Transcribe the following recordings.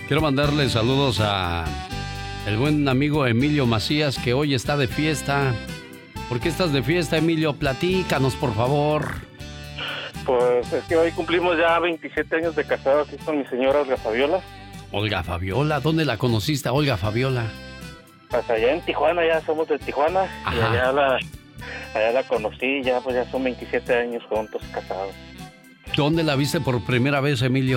Quiero mandarle saludos a el buen amigo Emilio Macías, que hoy está de fiesta. ¿Por qué estás de fiesta, Emilio? Platícanos, por favor. Pues es que hoy cumplimos ya 27 años de casado aquí con mi señora Olga Fabiola. Olga Fabiola, ¿dónde la conociste, Olga Fabiola? Pues allá en Tijuana, ya somos de Tijuana. Ajá. Y allá la conocí, ya pues ya son 27 años juntos, casados. ¿Dónde la viste por primera vez, Emilio?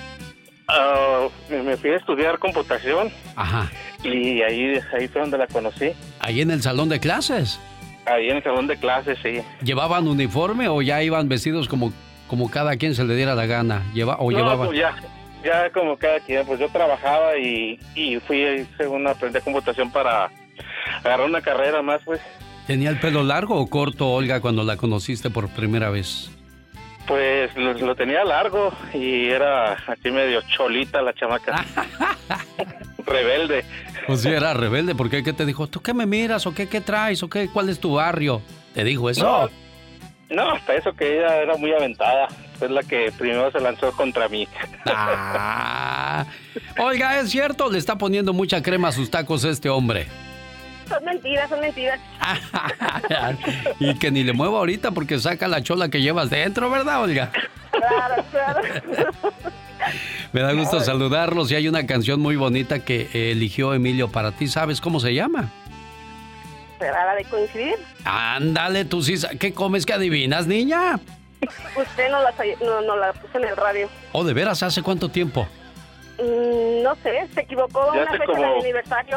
Me fui a estudiar computación. Ajá. Y ahí fue donde la conocí. ¿Ahí en el salón de clases? Ahí en el salón de clases, sí. ¿Llevaban uniforme o ya iban vestidos como cada quien se le diera la gana? ¿Llevaban? Pues ya como cada quien, pues yo trabajaba y fui, según aprendí computación para agarrar una carrera más, pues. ¿Tenía el pelo largo o corto, Olga, cuando la conociste por primera vez? Pues lo tenía largo y era así medio cholita la chamaca. Rebelde. Pues sí, era rebelde, porque ¿qué te dijo? ¿Tú qué me miras? ¿O qué traes? ¿O qué? ¿Cuál es tu barrio? ¿Te dijo eso? No, hasta eso que ella era muy aventada. Es la que primero se lanzó contra mí. Oiga, ¿es cierto? Le está poniendo mucha crema a sus tacos este hombre. Son mentiras. Y que ni le mueva ahorita porque saca la chola que llevas dentro, ¿verdad, Olga? Claro. Me da gusto saludarlos y hay una canción muy bonita que eligió Emilio para ti. ¿Sabes cómo se llama? ¿Será la de coincidir? Ándale, tú sí. ¿Qué comes? ¿Qué adivinas, niña? Usted no la puso en el radio. ¿Oh, de veras? ¿Hace cuánto tiempo? No sé, se equivocó Ya una fecha del aniversario.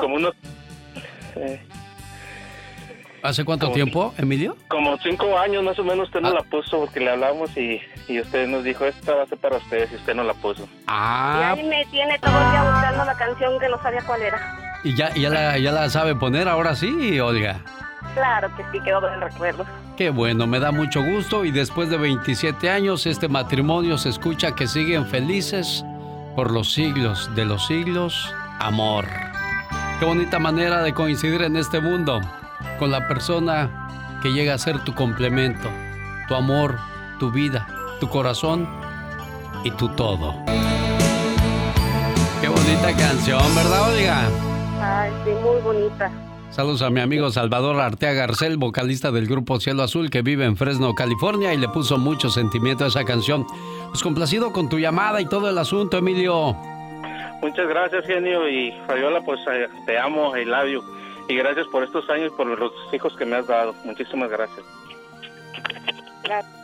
¿Hace cuánto tiempo, Emilio? Como 5 años más o menos usted no la puso porque le hablamos y usted nos dijo, esta va a ser para ustedes y usted no la puso. Y ahí me tiene todo el día buscando la canción que no sabía cuál era. ¿Y ya la sabe poner ahora sí, Olga? Claro que sí, quedó del recuerdo. Qué bueno, me da mucho gusto y después de 27 años este matrimonio se escucha que siguen felices por los siglos de los siglos. Amor. Qué bonita manera de coincidir en este mundo con la persona que llega a ser tu complemento, tu amor, tu vida, tu corazón y tu todo. Qué bonita canción, ¿verdad, Olga? Ay, sí, muy bonita. Saludos a mi amigo Salvador Arteaga Garcel, vocalista del grupo Cielo Azul, que vive en Fresno, California, y le puso mucho sentimiento a esa canción. Pues complacido con tu llamada y todo el asunto, Emilio. Muchas gracias, genio, y Fabiola, pues te amo, I love you. Y gracias por estos años, por los hijos que me has dado. Muchísimas gracias. Gracias.